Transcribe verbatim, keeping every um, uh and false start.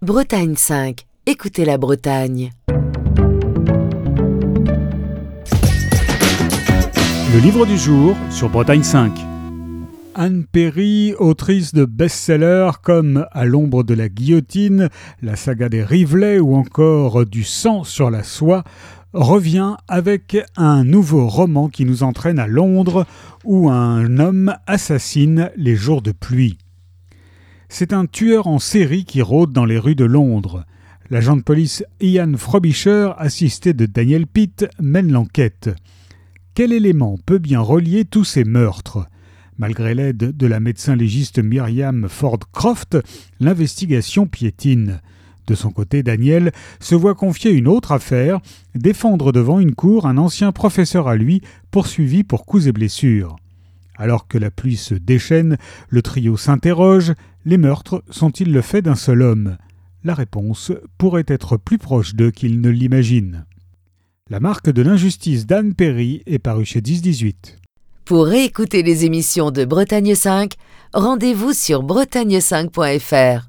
Bretagne cinq. Écoutez la Bretagne. Le livre du jour sur Bretagne cinq. Anne Perry, autrice de best-sellers comme À l'ombre de la guillotine, la saga des Rivelets ou encore Du sang sur la soie, revient avec un nouveau roman qui nous entraîne à Londres où un homme assassine les jours de pluie. C'est un tueur en série qui rôde dans les rues de Londres. L'agent de police Ian Frobisher, assisté de Daniel Pitt, mène l'enquête. Quel élément peut bien relier tous ces meurtres ? Malgré l'aide de la médecin légiste Myriam Ford-Croft, l'investigation piétine. De son côté, Daniel se voit confier une autre affaire, défendre devant une cour un ancien professeur à lui, poursuivi pour coups et blessures. Alors que la pluie se déchaîne, le trio s'interroge, les meurtres sont-ils le fait d'un seul homme ? La réponse pourrait être plus proche d'eux qu'ils ne l'imaginent. La marque de l'injustice d'Anne Perry est parue chez dix dix-huit. Pour réécouter les émissions de Bretagne cinq, rendez-vous sur bretagne cinq point f r.